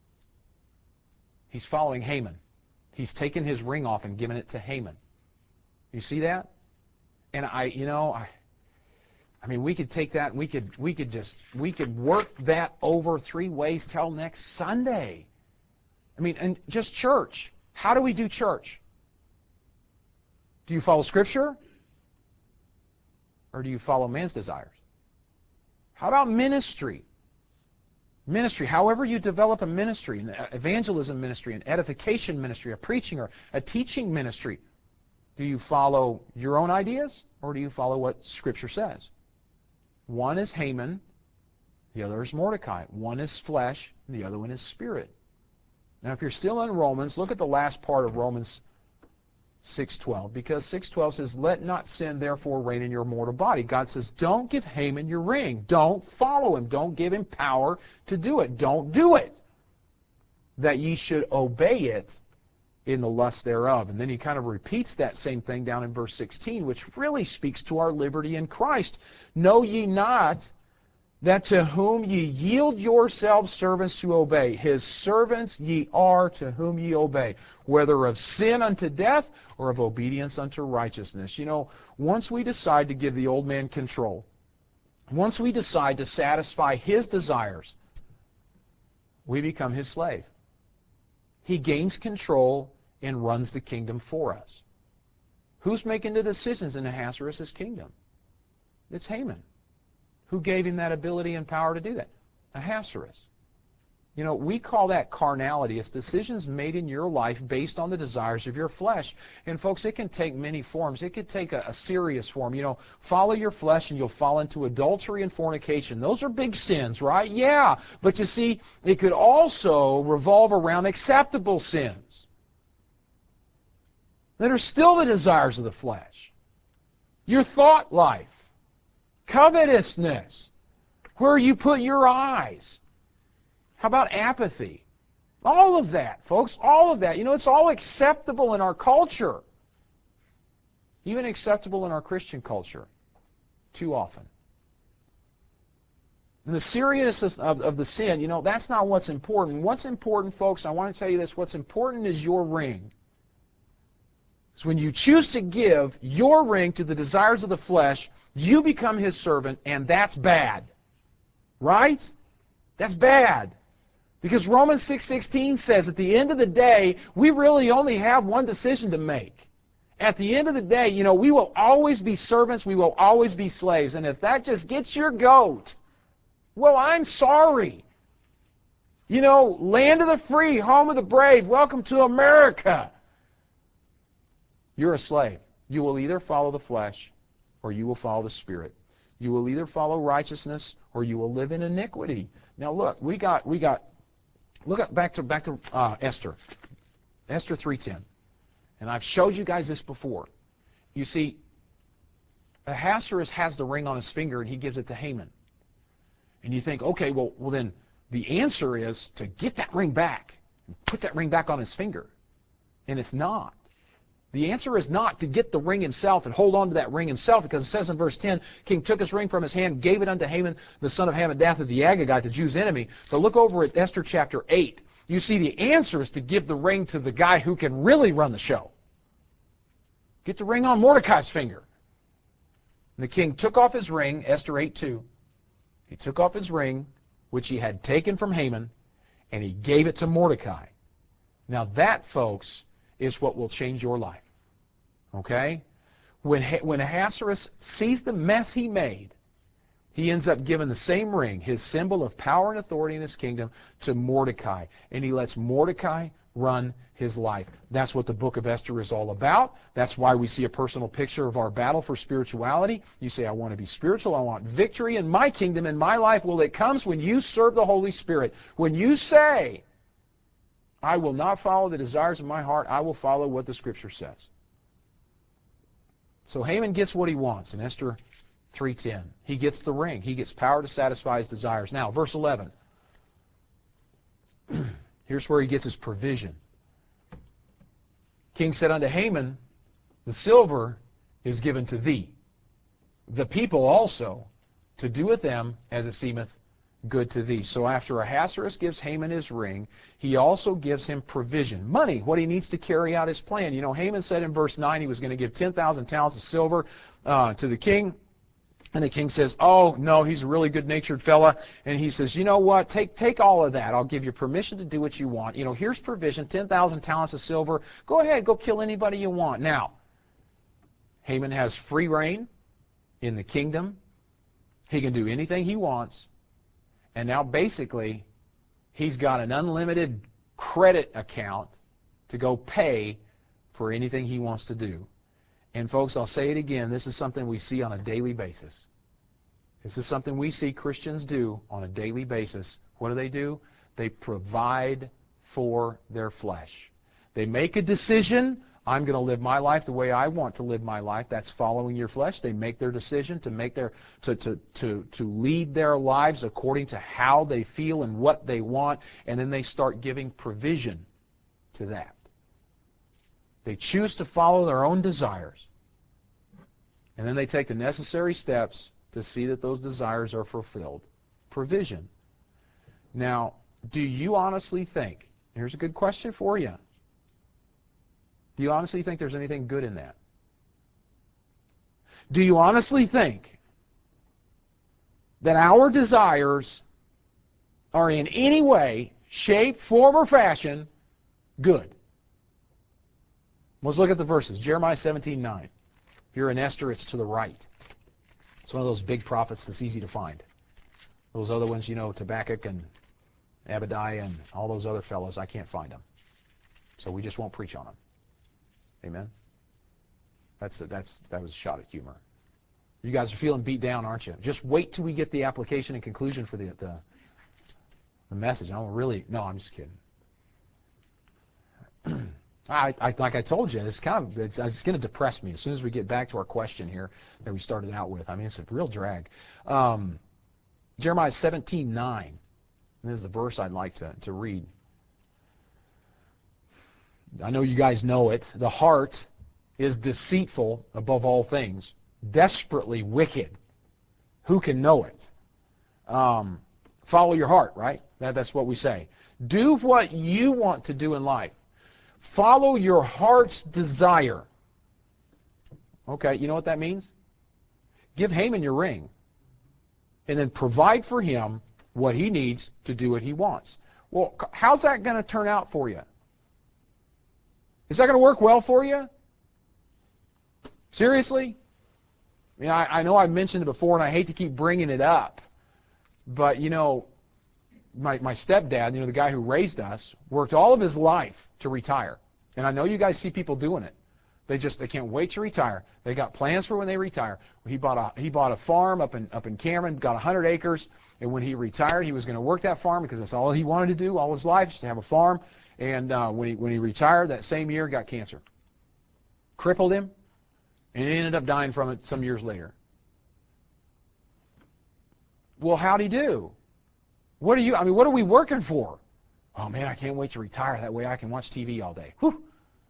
he's following Haman. He's taken his ring off and given it to Haman. You see that? And I, you know, I, I mean, we could take that and we could, we could just, we could work that over three ways till next Sunday. I mean, and just church. How do we do church? Do you follow Scripture? Or do you follow man's desires? How about ministry? Ministry, however you develop a ministry, an evangelism ministry, an edification ministry, a preaching or a teaching ministry, do you follow your own ideas or do you follow what Scripture says? One is Haman, the other is Mordecai. One is flesh, and the other one is spirit. Now, if you're still in Romans, look at the last part of Romans six twelve, because six twelve says, let not sin therefore reign in your mortal body. God says, don't give Haman your ring. Don't follow him. Don't give him power to do it. Don't do it, that ye should obey it in the lust thereof. And then he kind of repeats that same thing down in verse sixteen, which really speaks to our liberty in Christ. Know ye not that to whom ye yield yourselves servants to obey, his servants ye are to whom ye obey, whether of sin unto death or of obedience unto righteousness. You know, once we decide to give the old man control, once we decide to satisfy his desires, we become his slave. He gains control and runs the kingdom for us. Who's making the decisions in Ahasuerus' kingdom? It's Haman. Who gave him that ability and power to do that? Ahasuerus. You know, we call that carnality. It's decisions made in your life based on the desires of your flesh. And folks, it can take many forms. It could take a, a serious form. You know, follow your flesh and you'll fall into adultery and fornication. Those are big sins, right? Yeah. But you see, it could also revolve around acceptable sins that are still the desires of the flesh. Your thought life, covetousness, where you put your eyes. How about apathy? All of that, folks, all of that. You know, it's all acceptable in our culture. Even acceptable in our Christian culture, too often. And the seriousness of, of the sin, you know, that's not what's important. What's important, folks, I want to tell you this, what's important is your ring. It's when you choose to give your ring to the desires of the flesh, you become his servant, and that's bad. Right? That's bad. Because Romans six sixteen says at the end of the day, we really only have one decision to make. At the end of the day, you know, we will always be servants, we will always be slaves. And if that just gets your goat, well, I'm sorry. You know, land of the free, home of the brave, welcome to America. You're a slave. You will either follow the flesh or you will follow the Spirit. You will either follow righteousness or you will live in iniquity. Now look, we got we got look at back to back to uh, Esther. Esther three ten. And I've showed you guys this before. You see, Ahasuerus has the ring on his finger and he gives it to Haman. And you think, okay, well, well then the answer is to get that ring back and put that ring back on his finger. And it's not. The answer is not to get the ring himself and hold on to that ring himself, because it says in verse ten, King took his ring from his hand, gave it unto Haman, the son of Hammedatha, the Agagite, the Jew's enemy. But look over at Esther chapter eight. You see, the answer is to give the ring to the guy who can really run the show. Get the ring on Mordecai's finger. And the king took off his ring, Esther eight two. He took off his ring, which he had taken from Haman, and he gave it to Mordecai. Now that, folks, is what will change your life. Okay? When, when Ahasuerus sees the mess he made, he ends up giving the same ring, his symbol of power and authority in his kingdom, to Mordecai. And he lets Mordecai run his life. That's what the book of Esther is all about. That's why we see a personal picture of our battle for spirituality. You say, I want to be spiritual. I want victory in my kingdom, in my life. Well, it comes when you serve the Holy Spirit. When you say, I will not follow the desires of my heart. I will follow what the Scripture says. So Haman gets what he wants in Esther three ten. He gets the ring. He gets power to satisfy his desires. Now, verse eleven. Here's where he gets his provision. King said unto Haman, the silver is given to thee, the people also, to do with them as it seemeth good to thee. So after Ahasuerus gives Haman his ring, he also gives him provision, money, what he needs to carry out his plan. You know, Haman said in verse nine he was going to give ten thousand talents of silver uh, to the king. And the king says, oh, no, he's a really good-natured fella. And he says, you know what, take take all of that. I'll give you permission to do what you want. You know, here's provision, ten thousand talents of silver. Go ahead, go kill anybody you want. Now, Haman has free reign in the kingdom. He can do anything he wants. And now, basically, he's got an unlimited credit account to go pay for anything he wants to do. And folks, I'll say it again, this is something we see on a daily basis. This is something we see Christians do on a daily basis. What do they do? They provide for their flesh. They make a decision, I'm going to live my life the way I want to live my life. That's following your flesh. They make their decision to make their to, to, to, to lead their lives according to how they feel and what they want, and then they start giving provision to that. They choose to follow their own desires. And then they take the necessary steps to see that those desires are fulfilled. Provision. Now, do you honestly think, here's a good question for you, do you honestly think there's anything good in that? Do you honestly think that our desires are in any way, shape, form, or fashion good? Let's look at the verses. Jeremiah seventeen nine. If you're in Esther, it's to the right. It's one of those big prophets that's easy to find. Those other ones, you know, Habakkuk and Abadiah and all those other fellows, I can't find them. So we just won't preach on them. Amen? That's a, that's that was a shot at humor. You guys are feeling beat down, aren't you? Just wait till we get the application and conclusion for the the, the message. I don't really. No, I'm just kidding. I, I like I told you, it's kind of it's, it's going to depress me as soon as we get back to our question here that we started out with. I mean, it's a real drag. Um, Jeremiah seventeen nine. This is the verse I'd like to to read. I know you guys know it. The heart is deceitful above all things, desperately wicked. Who can know it? Um, follow your heart, right? That, that's what we say. Do what you want to do in life. Follow your heart's desire. Okay, you know what that means? Give Haman your ring, and then provide for him what he needs to do what he wants. Well, how's that going to turn out for you? Is that going to work well for you? Seriously? I mean, I, I know I've mentioned it before, and I hate to keep bringing it up, but, you know, my, my stepdad, you know, the guy who raised us, worked all of his life to retire. And I know you guys see people doing it. They just they can't wait to retire. They got plans for when they retire. He bought a he bought a farm up in up in Cameron, got one hundred acres, and when he retired, he was going to work that farm because that's all he wanted to do all his life, just to have a farm. And uh, when he when he retired that same year, got cancer, crippled him, and he ended up dying from it some years later. Well, how'd he do? What are you? I mean, what are we working for? Oh man, I can't wait to retire. That way I can watch T V all day. Whew.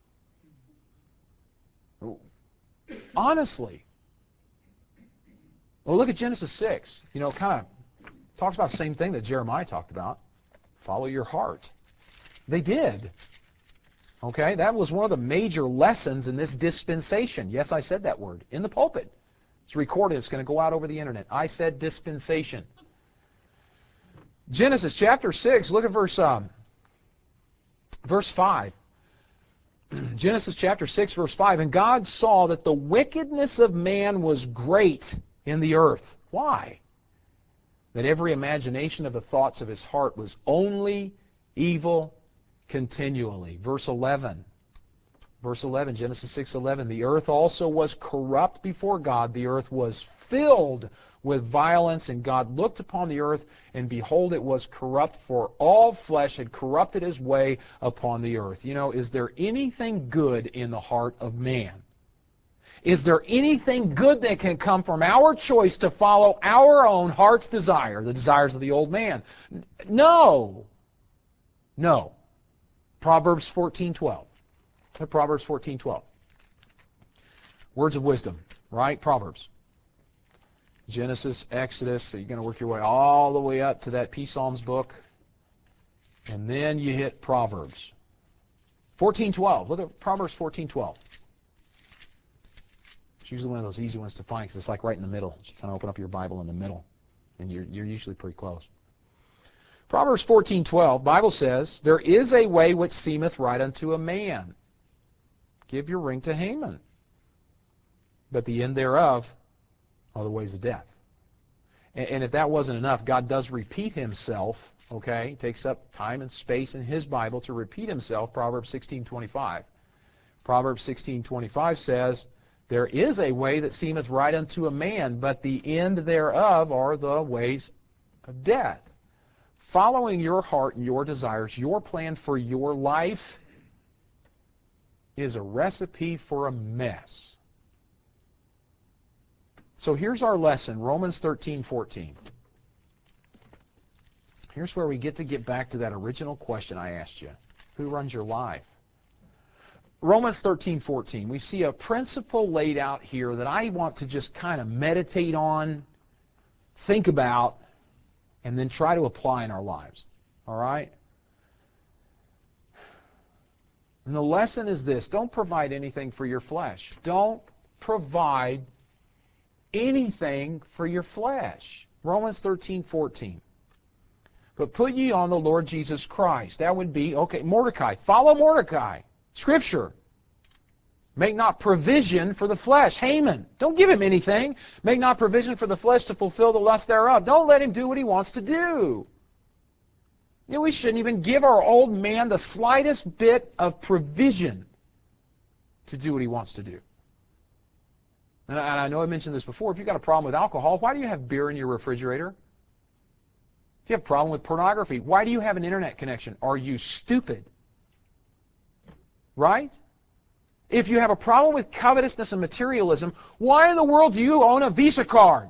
Honestly. Well, look at Genesis six. You know, kind of talks about the same thing that Jeremiah talked about. Follow your heart. They did. Okay, that was one of the major lessons in this dispensation. Yes, I said that word in the pulpit. It's recorded. It's going to go out over the internet. I said dispensation. Genesis chapter six, look at verse um, verse five. Genesis chapter six, verse five. And God saw that the wickedness of man was great in the earth. Why? That every imagination of the thoughts of his heart was only evil continually. Verse eleven. Verse eleven, Genesis six eleven. The earth also was corrupt before God. The earth was filled with violence, and God looked upon the earth, and behold, it was corrupt, for all flesh had corrupted his way upon the earth. You know, is there anything good in the heart of man? Is there anything good that can come from our choice to follow our own heart's desire, the desires of the old man? No. No. Proverbs fourteen twelve. Proverbs fourteen twelve. Words of wisdom, right? Proverbs. Genesis, Exodus, so you're going to work your way all the way up to that Peace Psalms book. And then you hit Proverbs. fourteen twelve. Look at Proverbs fourteen twelve. It's usually one of those easy ones to find because it's like right in the middle. You kind of open up your Bible in the middle, and you're, you're usually pretty close. Proverbs fourteen twelve, Bible says, there is a way which seemeth right unto a man. Give your ring to Haman. But the end thereof are the ways of death. And, and if that wasn't enough, God does repeat himself, okay? He takes up time and space in his Bible to repeat himself, Proverbs sixteen twenty-five. Proverbs sixteen twenty-five says, there is a way that seemeth right unto a man, but the end thereof are the ways of death. Following your heart and your desires, your plan for your life is a recipe for a mess. So here's our lesson, Romans thirteen fourteen. Here's where we get to get back to that original question I asked you. Who runs your life? Romans thirteen fourteen. We see a principle laid out here that I want to just kind of meditate on, think about, and then try to apply in our lives. All right? And the lesson is this. Don't provide anything for your flesh. Don't provide anything for your flesh. Romans thirteen fourteen. But put ye on the Lord Jesus Christ. That would be, okay, Mordecai. Follow Mordecai. Scripture. Make not provision for the flesh. Haman. Don't give him anything. Make not provision for the flesh to fulfill the lust thereof. Don't let him do what he wants to do. You know, we shouldn't even give our old man the slightest bit of provision to do what he wants to do. And I, and I know I mentioned this before. If you've got a problem with alcohol, why do you have beer in your refrigerator? If you have a problem with pornography, why do you have an internet connection? Are you stupid? Right? If you have a problem with covetousness and materialism, why in the world do you own a Visa card?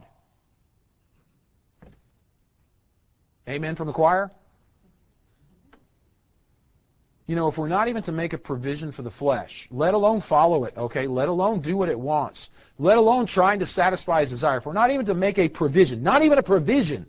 Amen from the choir? You know, if we're not even to make a provision for the flesh, let alone follow it, okay? Let alone do what it wants. Let alone trying to satisfy its desire. If we're not even to make a provision, not even a provision,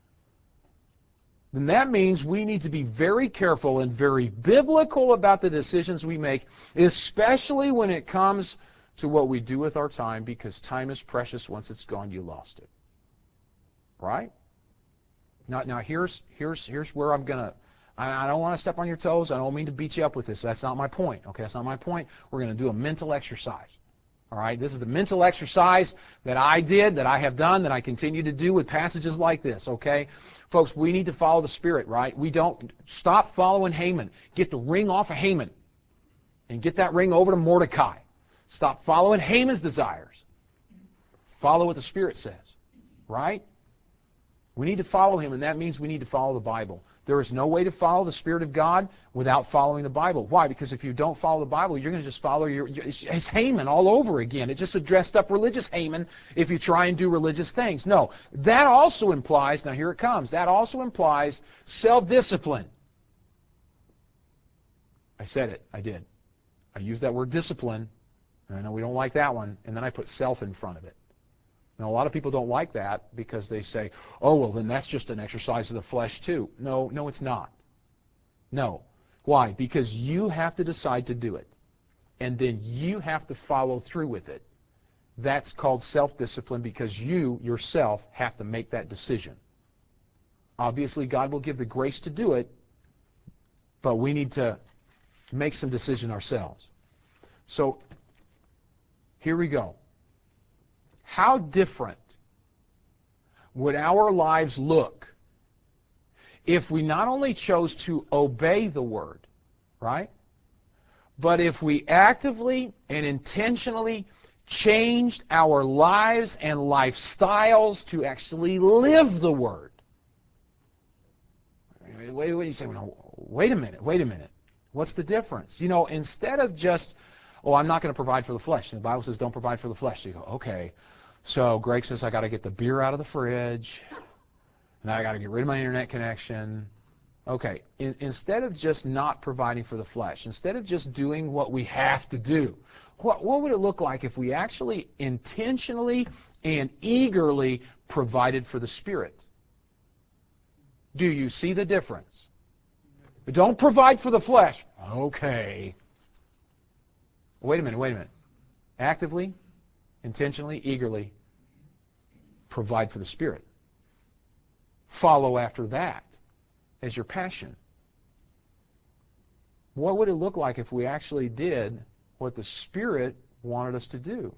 then that means we need to be very careful and very biblical about the decisions we make, especially when it comes to what we do with our time, because time is precious. Once it's gone, you lost it. Right? Now, now here's, here's, here's where I'm going to, I don't want to step on your toes. I don't mean to beat you up with this. That's not my point. Okay, that's not my point. We're going to do a mental exercise. All right, this is the mental exercise that I did, that I have done, that I continue to do with passages like this. Okay, folks, we need to follow the Spirit, right? We don't stop following Haman. Get the ring off of Haman and get that ring over to Mordecai. Stop following Haman's desires. Follow what the Spirit says, right? We need to follow him, and that means we need to follow the Bible. There is no way to follow the Spirit of God without following the Bible. Why? Because if you don't follow the Bible, you're going to just follow your... It's Haman all over again. It's just a dressed-up religious Haman if you try and do religious things. No, that also implies... Now here it comes. That also implies self-discipline. I said it. I did. I used that word discipline. I know we don't like that one. And then I put self in front of it. Now, a lot of people don't like that because they say, oh, well, then that's just an exercise of the flesh too. No, no, it's not. No. Why? Because you have to decide to do it. And then you have to follow through with it. That's called self-discipline because you, yourself, have to make that decision. Obviously, God will give the grace to do it, but we need to make some decision ourselves. So, here we go. How different would our lives look if we not only chose to obey the Word, right, but if we actively and intentionally changed our lives and lifestyles to actually live the Word? Wait, wait, you say, well, wait a minute, wait a minute. What's the difference? You know, instead of just, oh, I'm not going to provide for the flesh. The Bible says don't provide for the flesh. So you go, okay. So Greg says I got to get the beer out of the fridge, and I got to get rid of my internet connection. Okay, in, instead of just not providing for the flesh, instead of just doing what we have to do, what, what would it look like if we actually intentionally and eagerly provided for the Spirit? Do you see the difference? Don't provide for the flesh. Okay. Wait a minute, wait a minute. Actively, intentionally, eagerly provide for the Spirit. Follow after that as your passion. What would it look like if we actually did what the Spirit wanted us to do?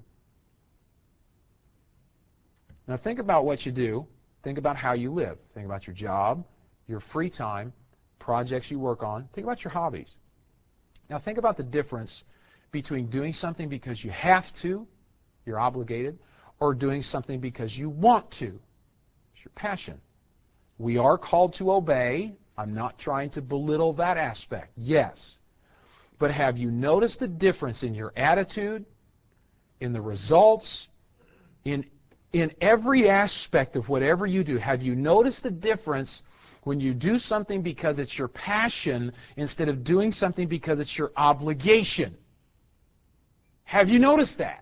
Now think about what you do. Think about how you live. Think about your job, your free time, projects you work on. Think about your hobbies. Now think about the difference between doing something because you have to, you're obligated, or doing something because you want to. It's your passion. We are called to obey. I'm not trying to belittle that aspect. Yes. But have you noticed the difference in your attitude, in the results, in, in every aspect of whatever you do? Have you noticed the difference when you do something because it's your passion instead of doing something because it's your obligation? Have you noticed that?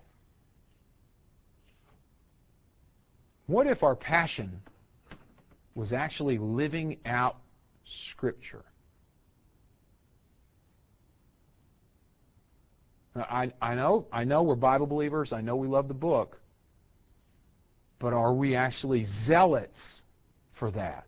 What if our passion was actually living out Scripture? Now, I, I know, I know we're Bible believers. I know we love the book. But are we actually zealots for that?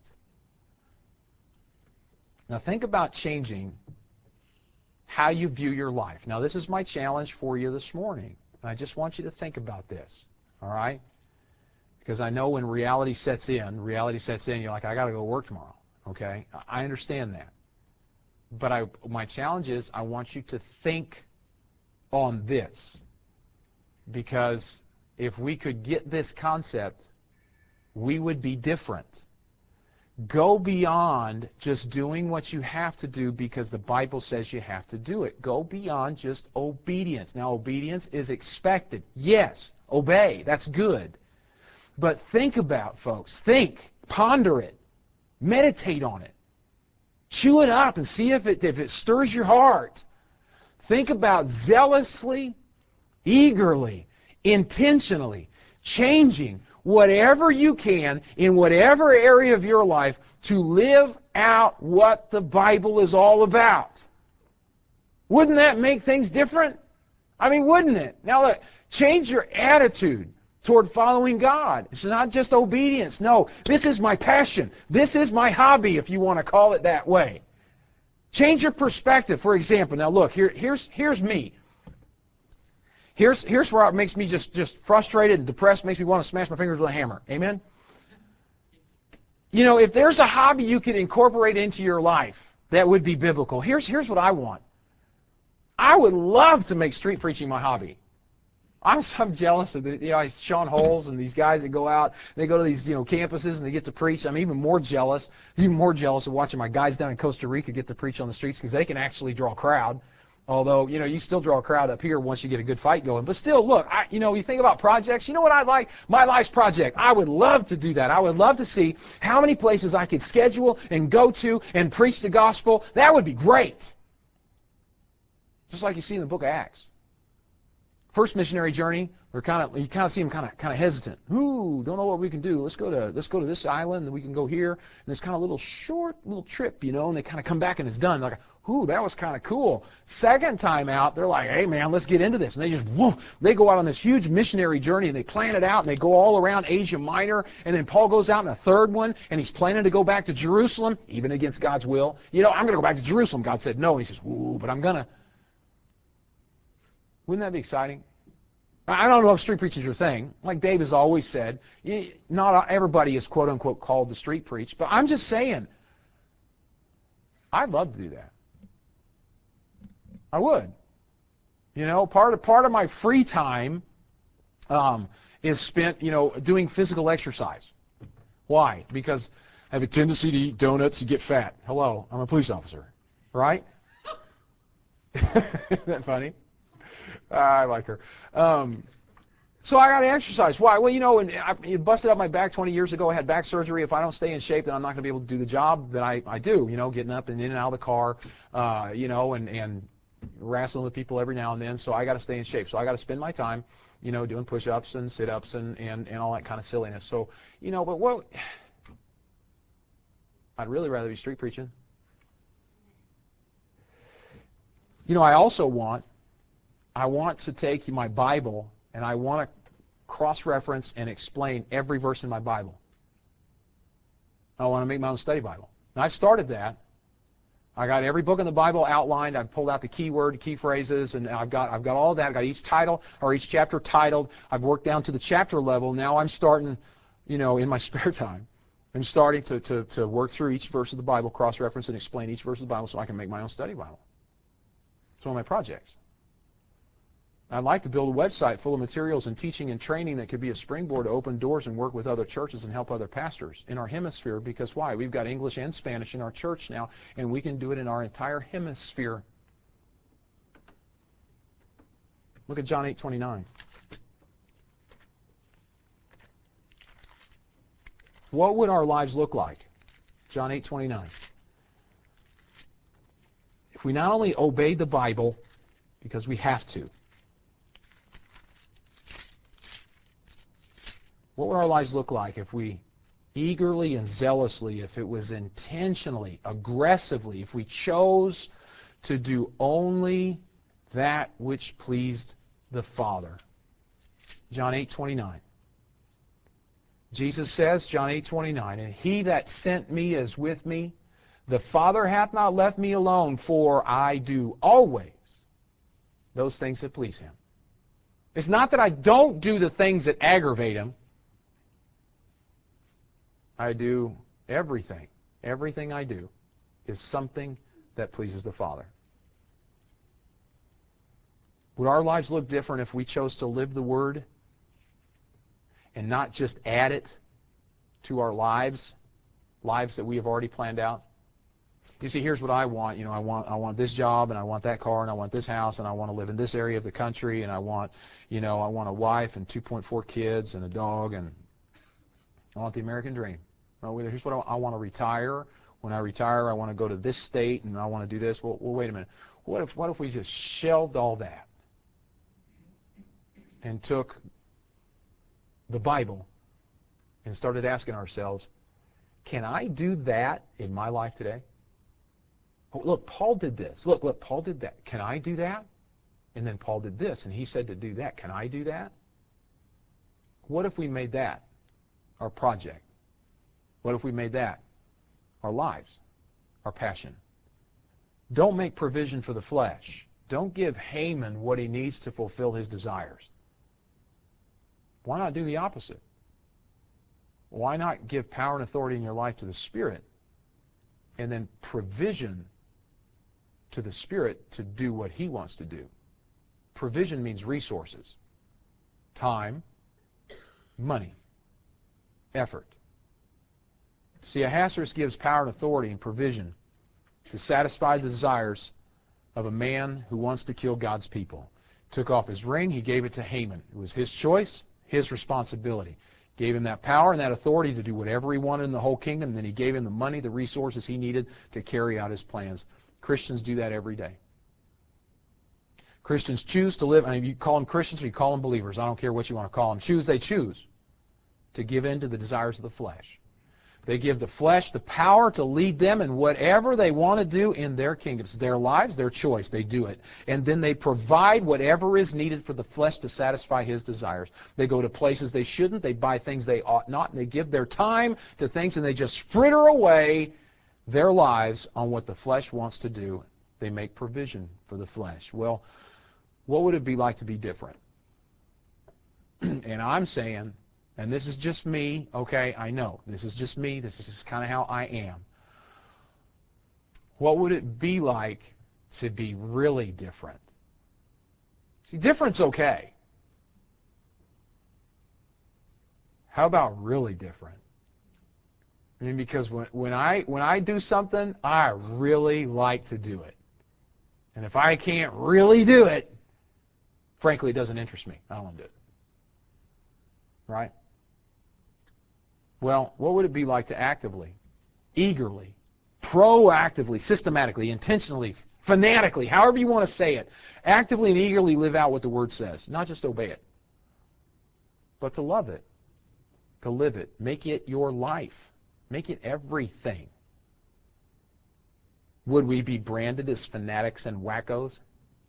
Now think about changing how you view your life. Now this is my challenge for you this morning. I just want you to think about this. All right? Because I know when reality sets in, reality sets in, you're like, I got to go work tomorrow. Okay? I understand that. But I, my challenge is I want you to think on this. Because if we could get this concept, we would be different. Go beyond just doing what you have to do because the Bible says you have to do it. Go beyond just obedience. Now, obedience is expected. Yes, obey. That's good. But think about, folks. Think. Ponder it. Meditate on it. Chew it up and see if it, if it stirs your heart. Think about zealously, eagerly, intentionally changing whatever you can in whatever area of your life to live out what the Bible is all about. Wouldn't that make things different? I mean, wouldn't it? Now look, change your attitude toward following God. It's not just obedience. No, this is my passion. This is my hobby, if you want to call it that way. Change your perspective. For example, now look, here, here's, here's me. Here's, here's where it makes me just, just frustrated and depressed, makes me want to smash my fingers with a hammer. Amen? You know, if there's a hobby you could incorporate into your life that would be biblical, here's, here's what I want. I would love to make street preaching my hobby. I'm, I'm jealous of the, you know, Sean Holes and these guys that go out, they go to these, you know, campuses and they get to preach. I'm even more jealous, even more jealous of watching my guys down in Costa Rica get to preach on the streets because they can actually draw a crowd. Although, you know, you still draw a crowd up here once you get a good fight going. But still, look, I, you know, you think about projects. You know what I'd like? My life's project. I would love to do that. I would love to see how many places I could schedule and go to and preach the gospel. That would be great. Just like you see in the book of Acts. First missionary journey, we're kind of you kind of see them kind of kind of hesitant. Ooh, don't know what we can do. Let's go to let's go to this island, and we can go here. And it's kind of a little short little trip, you know. And they kind of come back and it's done. They're like, ooh, that was kind of cool. Second time out, they're like, hey man, let's get into this. And they just woof, they go out on this huge missionary journey and they plan it out and they go all around Asia Minor. And then Paul goes out in a third one and he's planning to go back to Jerusalem, even against God's will. You know, I'm going to go back to Jerusalem. God said no. And he says, ooh, but I'm gonna. Wouldn't that be exciting? I don't know if street preaching is your thing. Like Dave has always said, not everybody is quote-unquote called to street preach. But I'm just saying, I'd love to do that. I would. You know, part of, part of my free time um, is spent, you know, doing physical exercise. Why? Because I have a tendency to eat donuts and get fat. Hello, I'm a police officer. Right? Isn't that funny? I like her. Um, so I got to exercise. Why? Well, you know, and I it busted up my back twenty years ago. I had back surgery. If I don't stay in shape, then I'm not going to be able to do the job that I, I do, you know, getting up and in and out of the car, uh, you know, and, and wrestling with people every now and then. So I got to stay in shape. So I got to spend my time, you know, doing push-ups and sit-ups and, and, and all that kind of silliness. So, you know, but what, I'd really rather be street preaching. You know, I also want I want to take my Bible and I want to cross-reference and explain every verse in my Bible. I want to make my own study Bible. Now, I've started that. I got every book in the Bible outlined. I've pulled out the key word, key phrases, and I've got I've got all that. I've got each title or each chapter titled. I've worked down to the chapter level. Now I'm starting, you know, in my spare time, I'm starting to, to, to work through each verse of the Bible, cross-reference and explain each verse of the Bible so I can make my own study Bible. It's one of my projects. I'd like to build a website full of materials and teaching and training that could be a springboard to open doors and work with other churches and help other pastors in our hemisphere. Because why? We've got English and Spanish in our church now, and we can do it in our entire hemisphere. Look at John eight twenty-nine. What would our lives look like? John eight twenty-nine. If we not only obeyed the Bible, because we have to, what would our lives look like if we eagerly and zealously, if it was intentionally, aggressively, if we chose to do only that which pleased the Father? John eight twenty-nine. Jesus says, John eight twenty-nine, and he that sent me is with me. The Father hath not left me alone, for I do always those things that please him. It's not that I don't do the things that aggravate him. I do everything, everything I do is something that pleases the Father. Would our lives look different if we chose to live the Word and not just add it to our lives, lives that we have already planned out? You see, here's what I want. You know, I want I want this job, and I want that car, and I want this house, and I want to live in this area of the country, and I want, you know, I want a wife and two point four kids and a dog, and I want the American dream. Oh, here's what I want. I want to retire. When I retire, I want to go to this state, and I want to do this. Well, well, wait a minute. What if what if we just shelved all that and took the Bible and started asking ourselves, can I do that in my life today? Oh, look, Paul did this. Look, look, Paul did that. Can I do that? And then Paul did this, and he said to do that. Can I do that? What if we made that our project? What if we made that our lives, our passion? Don't make provision for the flesh. Don't give Haman what he needs to fulfill his desires. Why not do the opposite? Why not give power and authority in your life to the Spirit and then provision to the Spirit to do what He wants to do? Provision means resources, time, money, effort. See, Ahasuerus gives power and authority and provision to satisfy the desires of a man who wants to kill God's people. Took off his ring, he gave it to Haman. It was his choice, his responsibility. Gave him that power and that authority to do whatever he wanted in the whole kingdom, and then he gave him the money, the resources he needed to carry out his plans. Christians do that every day. Christians choose to live, I mean, you call them Christians or you call them believers, I don't care what you want to call them. Choose, they choose to give in to the desires of the flesh. They give the flesh the power to lead them in whatever they want to do in their kingdoms. Their lives, their choice. They do it. And then they provide whatever is needed for the flesh to satisfy his desires. They go to places they shouldn't. They buy things they ought not. And they give their time to things, and they just fritter away their lives on what the flesh wants to do. They make provision for the flesh. Well, what would it be like to be different? And I'm saying, and this is just me, okay, I know. This is just me. This is just kind of how I am. What would it be like to be really different? See, different's okay. How about really different? I mean, because when, when I when I do something, I really like to do it. And if I can't really do it, frankly, it doesn't interest me. I don't want to do it. Right? Well, what would it be like to actively, eagerly, proactively, systematically, intentionally, fanatically, however you want to say it, actively and eagerly live out what the Word says? Not just obey it, but to love it, to live it, make it your life, make it everything. Would we be branded as fanatics and wackos?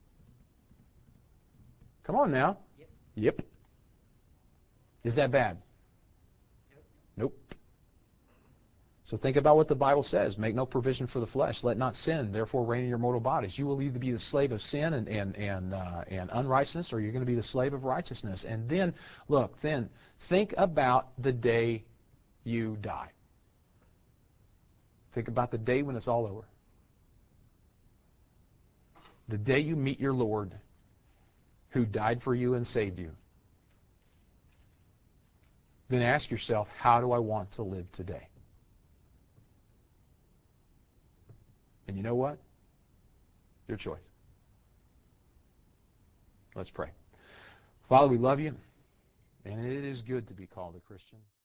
Come on now. Yep. Yep. Is that bad? Nope. So think about what the Bible says. Make no provision for the flesh. Let not sin, therefore, reign in your mortal bodies. You will either be the slave of sin and and and, uh, and unrighteousness, or you're going to be the slave of righteousness. And then, look, then think about the day you die. Think about the day when it's all over. The day you meet your Lord, who died for you and saved you. Then ask yourself, how do I want to live today? And you know what? Your choice. Let's pray. Father, we love you, and it is good to be called a Christian.